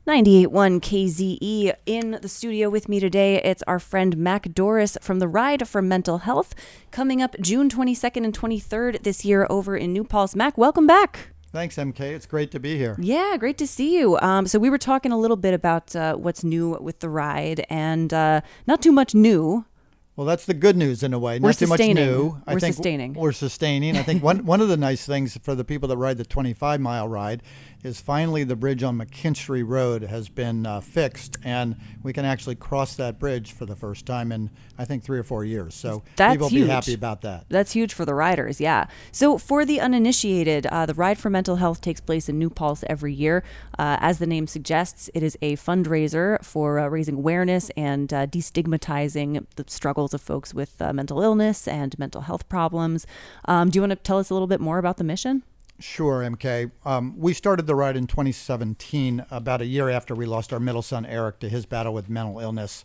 98.1 KZE. In the studio with me today, it's our friend Mac Doris from the Ride for Mental Health, coming up June 22nd and 23rd this year over in New Paltz. Mac, welcome back. Thanks, MK. It's great to be here. Yeah, great to see you. So we were talking a little bit about what's new with the ride, and not too much new. Well, that's the good news in a way. We're Not too much sustaining. new. We're sustaining. We're sustaining. I think one of the nice things for the people that ride the 25-mile ride is finally the bridge on McKinstry Road has been fixed, and we can actually cross that bridge for the first time in, I think, 3 or 4 years. So That's people will huge. be happy about that. That's huge for the riders, yeah. So for the uninitiated, the Ride for Mental Health takes place in New Paltz every year. As the name suggests, it is a fundraiser for raising awareness and destigmatizing the struggles of folks with mental illness and mental health problems. Do you want to tell us a little bit more about the mission? Sure, MK. We started the ride in 2017, about a year after we lost our middle son, Eric, to his battle with mental illness.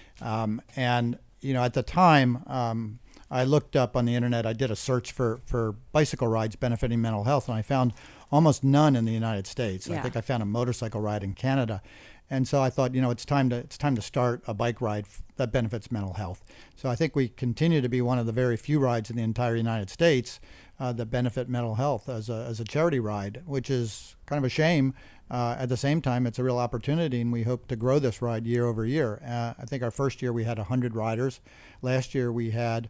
And, you know, at the time, I looked up on the internet, I did a search for bicycle rides benefiting mental health, and I found almost none in the United States. Yeah. I think I found a motorcycle ride in Canada. And so I thought, you know, it's time to start a bike ride that benefits mental health. So I think we continue to be one of the very few rides in the entire United States that benefit mental health as a charity ride, which is kind of a shame. At the same time, it's a real opportunity, and we hope to grow this ride year over year. I think our first year we had 100 riders. Last year we had,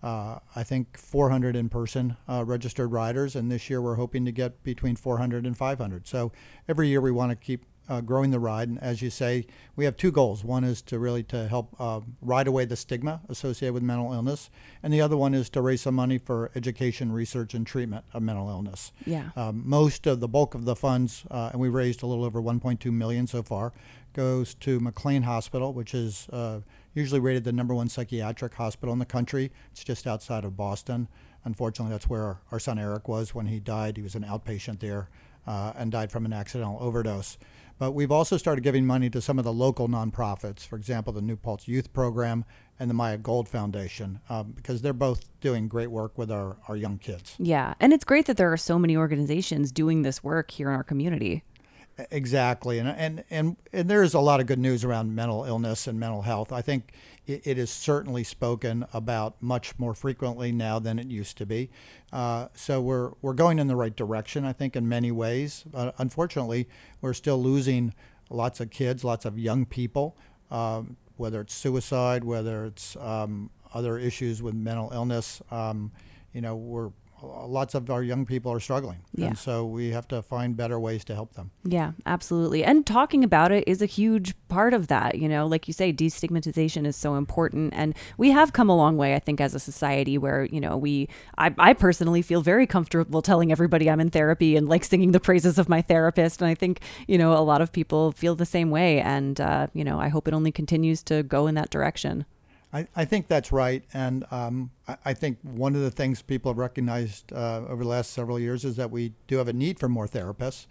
I think, 400 in-person registered riders, and this year we're hoping to get between 400 and 500. So every year we want to keep growing the ride, and as you say, we have two goals. One is to really to help ride away the stigma associated with mental illness, and the other one is to raise some money for education, research, and treatment of mental illness. Yeah. Most of the bulk of the funds, and we raised a little over 1.2 million so far, goes to McLean Hospital, which is usually rated the #1 psychiatric hospital in the country. It's just outside of Boston. Unfortunately, that's where our son Eric was when he died. He was an outpatient there and died from an accidental overdose. But we've also started giving money to some of the local nonprofits, for example, the New Paltz Youth Program and the Maya Gold Foundation, because they're both doing great work with our young kids. Yeah, and it's great that there are so many organizations doing this work here in our community. Exactly, and there is a lot of good news around mental illness and mental health. I think it is certainly spoken about much more frequently now than it used to be. So we're going in the right direction, I think, in many ways. Unfortunately, we're still losing lots of kids, lots of young people, whether it's suicide, whether it's other issues with mental illness. You know, lots of our young people are struggling. Yeah. And so we have to find better ways to help them. Yeah, absolutely. And talking about it is a huge part of that. You know, like you say, destigmatization is so important. And we have come a long way, I think, as a society where, you know, I personally feel very comfortable telling everybody I'm in therapy and like singing the praises of my therapist. And I think, you know, a lot of people feel the same way. And, you know, I hope it only continues to go in that direction. I think that's right. And I think one of the things people have recognized over the last several years is that we do have a need for more therapists.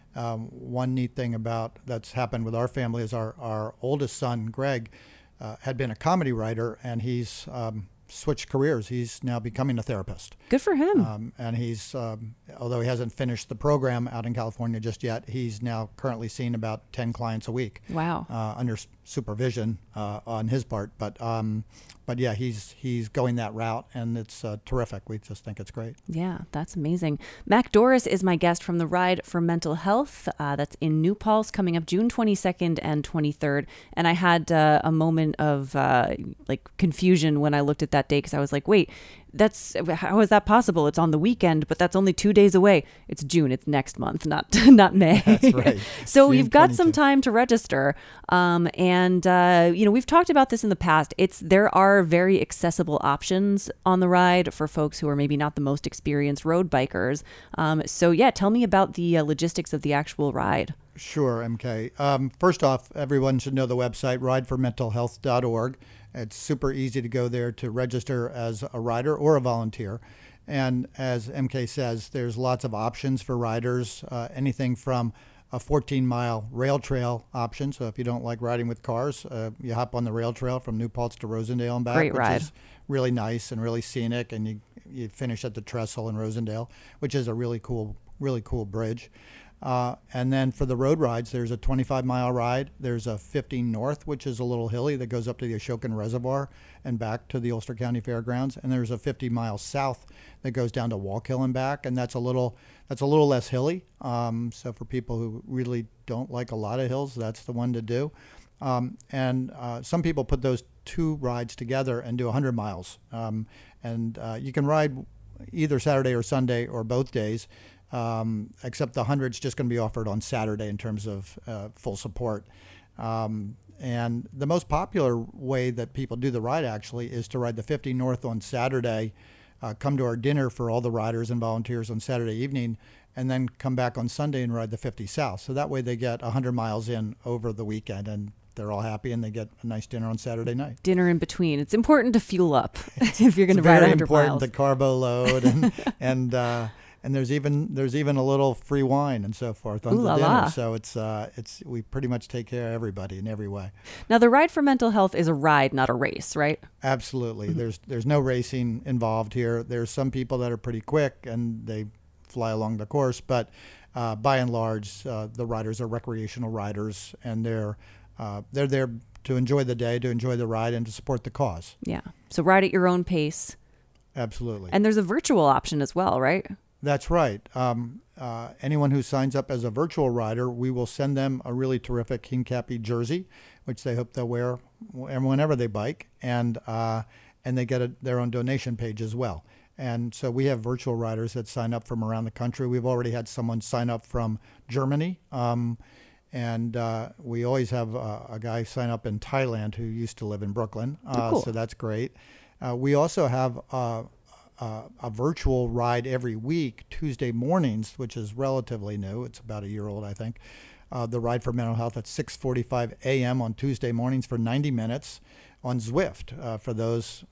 One neat thing that's happened with our family is our oldest son, Greg, had been a comedy writer, and he's switched careers. He's now becoming a therapist. Good for him. And he's, although he hasn't finished the program out in California just yet, he's now currently seeing about 10 clients a week. Wow. Under supervision on his part. But yeah, he's going that route, and it's terrific. We just think it's great. Yeah, that's amazing. Mac Doris is my guest from the Ride for Mental Health. That's in New Paltz, coming up June 22nd and 23rd. And I had a moment of like confusion when I looked at that date, because I was like, wait, how is that possible? It's on the weekend, but that's only 2 days away. It's June. It's next month, not May. That's right. So June you've got 22. some time to register. And you know, we've talked about this in the past. There are very accessible options on the ride for folks who are maybe not the most experienced road bikers. So yeah, tell me about the logistics of the actual ride. Sure, MK. First off, everyone should know the website, rideformentalhealth.org. It's super easy to go there to register as a rider or a volunteer. And as MK says, there's lots of options for riders, anything from a 14-mile rail trail option. So if you don't like riding with cars, you hop on the rail trail from New Paltz to Rosendale and back, Great which ride. is really nice and really scenic. And you finish at the trestle in Rosendale, which is a really cool bridge. And then for the road rides, there's a 25-mile ride. There's a 50 North, which is a little hilly that goes up to the Ashokan Reservoir and back to the Ulster County Fairgrounds. And there's a 50 miles south that goes down to Wallkill and back, and that's a little less hilly. So for people who really don't like a lot of hills, that's the one to do. And some people put those two rides together and do 100 miles. And you can ride either Saturday or Sunday or both days. Except the 100's just going to be offered on Saturday in terms of full support. And the most popular way that people do the ride actually is to ride the 50 North on Saturday, come to our dinner for all the riders and volunteers on Saturday evening, and then come back on Sunday and ride the 50 South. So that way they get 100 miles in over the weekend, and they're all happy, and they get a nice dinner on Saturday night. Dinner in between. It's important to fuel up if you're going to ride 100 miles. Very important, the carbo load, and there's even a little free wine and so forth on the dinner. So it's we pretty much take care of everybody in every way. Now the Ride for Mental Health is a ride, not a race, right? Absolutely. Mm-hmm. There's no racing involved here. There's some people that are pretty quick and they fly along the course, but by and large, the riders are recreational riders, and they're there to enjoy the day, to enjoy the ride, and to support the cause. Yeah. So ride at your own pace. Absolutely. And there's a virtual option as well, right? That's right. Anyone who signs up as a virtual rider, we will send them a really terrific Hincapie jersey, which they hope they'll wear whenever they bike, and they get their own donation page as well. And so we have virtual riders that sign up from around the country. We've already had someone sign up from Germany, and we always have a guy sign up in Thailand who used to live in Brooklyn. Cool. So that's great. We also have a virtual ride every week, Tuesday mornings, which is relatively new. It's about a year old, I think. The Ride for Mental Health at 6:45 a.m. on Tuesday mornings for 90 minutes on Zwift for those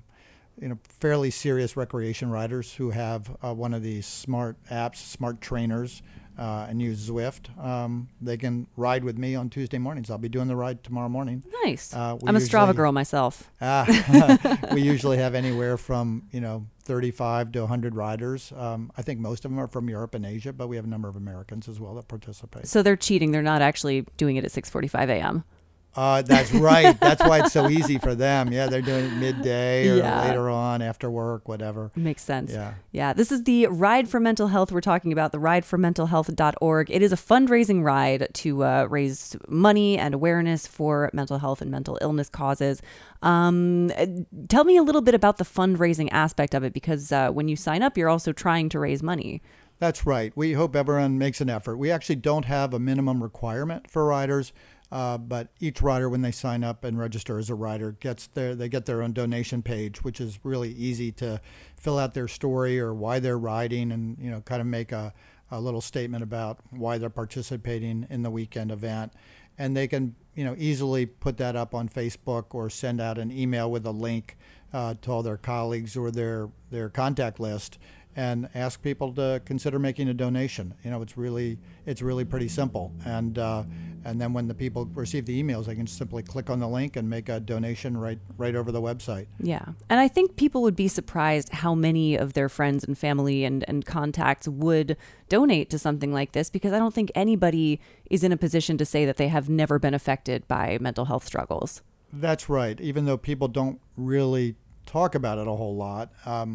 fairly serious recreation riders who have one of these smart apps, smart trainers, and use Zwift. They can ride with me on Tuesday mornings. I'll be doing the ride tomorrow morning. Nice. I'm a Strava girl myself. We usually have anywhere from 35 to 100 riders. I think most of them are from Europe and Asia, but we have a number of Americans as well that participate. So they're cheating. They're not actually doing it at 6:45 a.m. That's right. That's why it's so easy for them. Yeah, they're doing it midday or later on after work, whatever. Makes sense. Yeah. This is the Ride for Mental Health we're talking about, the rideformentalhealth.org. It is a fundraising ride to raise money and awareness for mental health and mental illness causes. Tell me a little bit about the fundraising aspect of it, because when you sign up, you're also trying to raise money. That's right. We hope everyone makes an effort. We actually don't have a minimum requirement for riders. But each rider, when they sign up and register as a rider, they get their own donation page, which is really easy to fill out their story or why they're riding, and kind of make a little statement about why they're participating in the weekend event. And they can easily put that up on Facebook or send out an email with a link to all their colleagues or their contact list, and ask people to consider making a donation. It's really pretty simple. And then when the people receive the emails, they can simply click on the link and make a donation right over the website. Yeah. And I think people would be surprised how many of their friends and family and contacts would donate to something like this, because I don't think anybody is in a position to say that they have never been affected by mental health struggles. That's right. Even though people don't really talk about it a whole lot,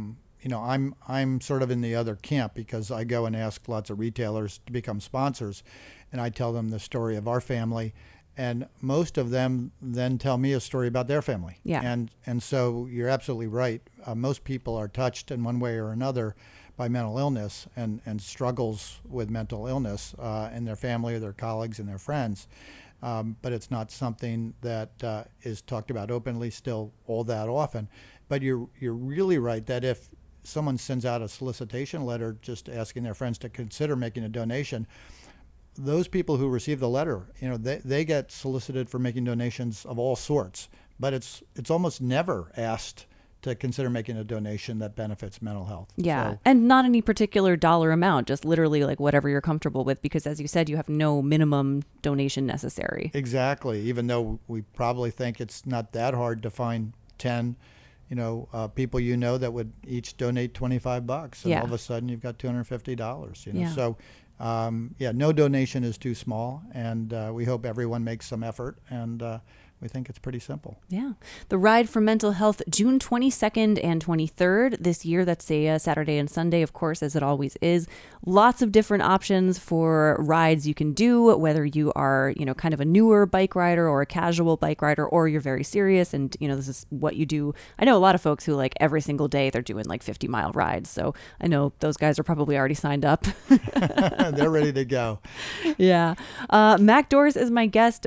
I'm sort of in the other camp, because I go and ask lots of retailers to become sponsors, and I tell them the story of our family, and most of them then tell me a story about their family. Yeah. And so you're absolutely right. Most people are touched in one way or another by mental illness and struggles with mental illness in their family or their colleagues and their friends. But it's not something that is talked about openly still all that often. But you're really right that if someone sends out a solicitation letter just asking their friends to consider making a donation, those people who receive the letter, they get solicited for making donations of all sorts, but it's almost never asked to consider making a donation that benefits mental health. Yeah. So, and not any particular dollar amount, just literally like whatever you're comfortable with, because as you said, you have no minimum donation necessary. Exactly. Even though we probably think it's not that hard to find 10 people that would each donate $25, and all of a sudden you've got $250. Yeah. So No donation is too small, and we hope everyone makes some effort, and we think it's pretty simple. Yeah. The Ride for Mental Health, June 22nd and 23rd this year. That's a Saturday and Sunday, of course, as it always is. Lots of different options for rides you can do, whether you are, kind of a newer bike rider or a casual bike rider, or you're very serious and, this is what you do. I know a lot of folks who like every single day they're doing like 50-mile rides. So I know those guys are probably already signed up. They're ready to go. Yeah. Mac Doors is my guest.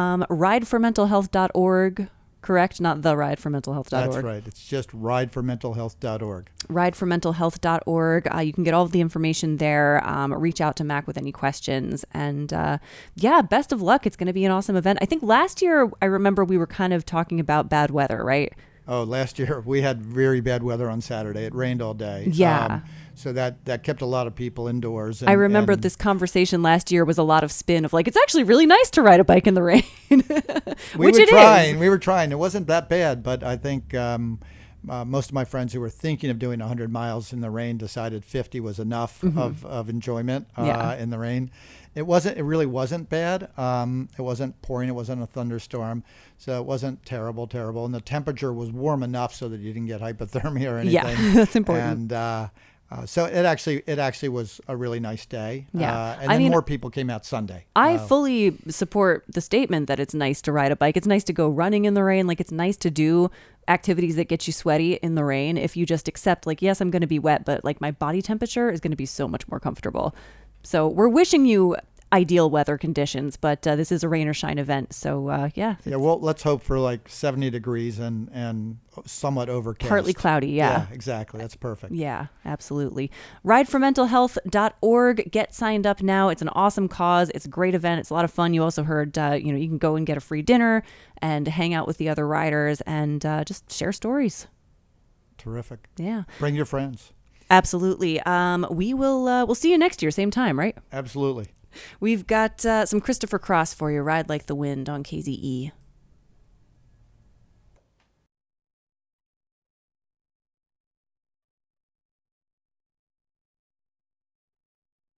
rideformentalhealth.org, correct? Not the rideformentalhealth.org. That's right. It's just rideformentalhealth.org. Rideformentalhealth.org. You can get all of the information there. Reach out to Mac with any questions. And best of luck. It's going to be an awesome event. I think last year, I remember we were kind of talking about bad weather, right? Oh, last year we had very bad weather on Saturday. It rained all day. Yeah. So that kept a lot of people indoors. I remember this conversation last year was a lot of spin of like, it's actually really nice to ride a bike in the rain. We were trying. It wasn't that bad, but I think most of my friends who were thinking of doing 100 miles in the rain decided 50 was enough of enjoyment in the rain. It really wasn't bad. It wasn't pouring. It wasn't a thunderstorm. So it wasn't terrible. And the temperature was warm enough so that you didn't get hypothermia or anything. Yeah, that's important. And so it actually was a really nice day. Yeah. And then more people came out Sunday. I fully support the statement that it's nice to ride a bike. It's nice to go running in the rain. Like, it's nice to do activities that get you sweaty in the rain. If you just accept, like, yes, I'm going to be wet, but like my body temperature is going to be so much more comfortable. So we're wishing you ideal weather conditions, but this is a rain or shine event. So yeah. Well, let's hope for like 70 degrees and somewhat overcast. Partly cloudy. Yeah, exactly. That's perfect. Yeah, absolutely. Rideformentalhealth.org. Get signed up now. It's an awesome cause. It's a great event. It's a lot of fun. You also heard, you can go and get a free dinner and hang out with the other riders and just share stories. Terrific. Yeah. Bring your friends. Absolutely. We'll see you next year, same time, right? Absolutely. We've got some Christopher Cross for you, Ride Like the Wind on KZE.